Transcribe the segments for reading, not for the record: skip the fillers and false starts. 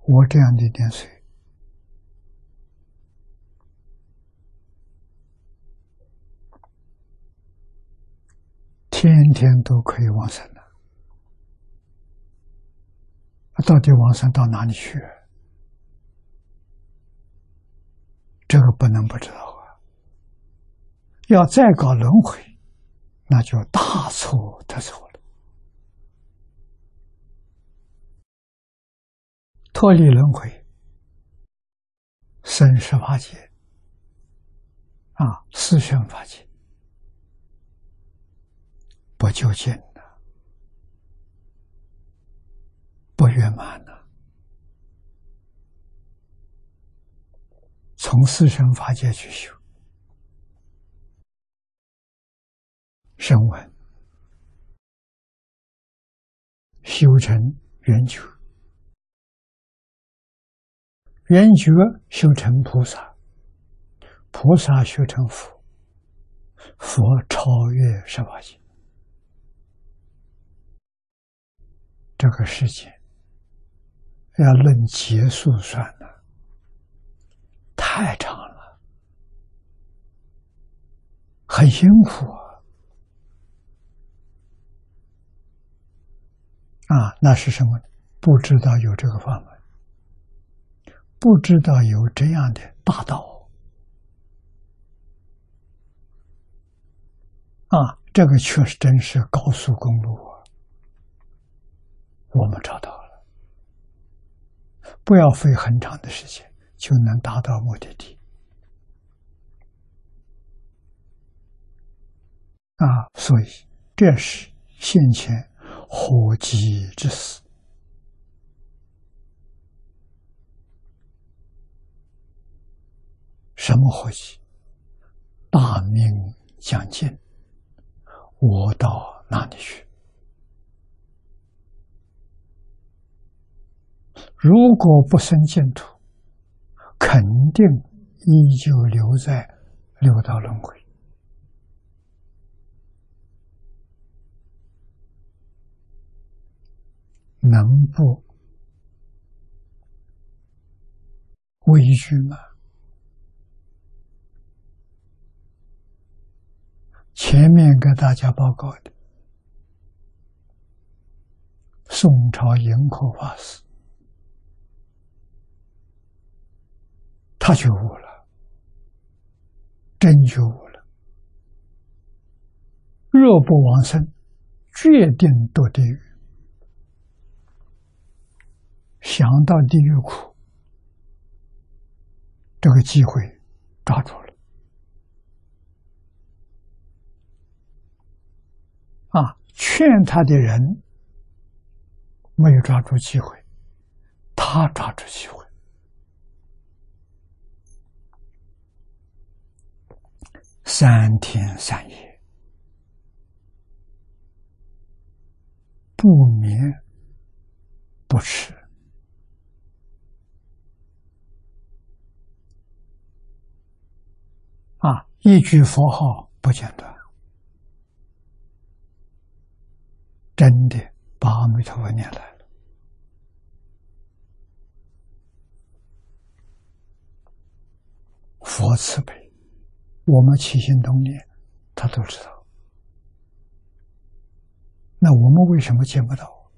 我这样的年岁，天天都可以往生了，到底往生到哪里去？这个不能不知道啊！要再搞轮回，那就大错特错了。脱离轮回，生十法界四圣法界，不究竟了，不圆满了。从四圣法界去修，声闻修成圆觉，圆觉修成菩萨，菩萨修成佛，佛超越十法界。这个世界要论劫数算了，太长了，很辛苦那是什么？不知道有这个法门，不知道有这样的大道这个确实真是高速公路我们找到了，不要费很长的时间就能达到目的地所以这是现前火急之事。什么火急？大明将近，我到哪里去？如果不生净土，肯定依旧留在六道轮回。能不畏惧吗？前面给大家报告的宋朝盈科法师，他觉悟了，真觉悟了，若不往生，决定堕地狱。想到地狱苦，这个机会抓住了劝他的人没有抓住机会，他抓住机会。3天3夜不眠不吃一句佛号不间断，真的把阿弥陀佛念来了。佛慈悲，我们起心动念他都知道，那我们为什么见不到？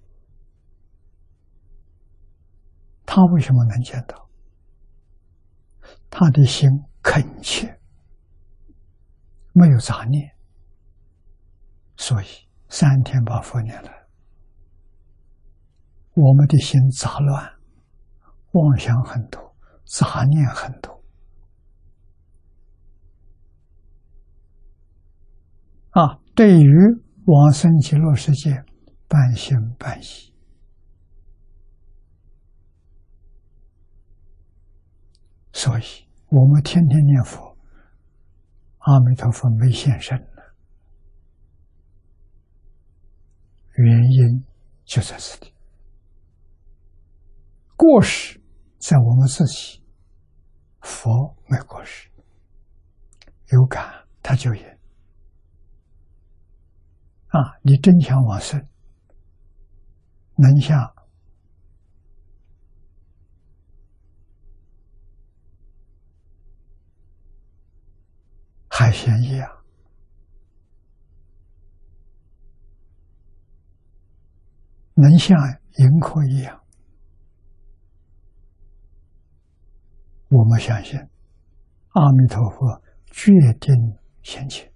他为什么能见到？他的心恳切，没有杂念，所以3天把佛念来。我们的心杂乱，妄想很多，杂念很多对于往生极乐世界半信半疑。所以我们天天念佛，阿弥陀佛没现身了，原因就在这里。过失在我们自己，佛没过失，有感他就演你真想往生，能像海鲜一样，能像银河一样，我们相信阿弥陀佛决定现前。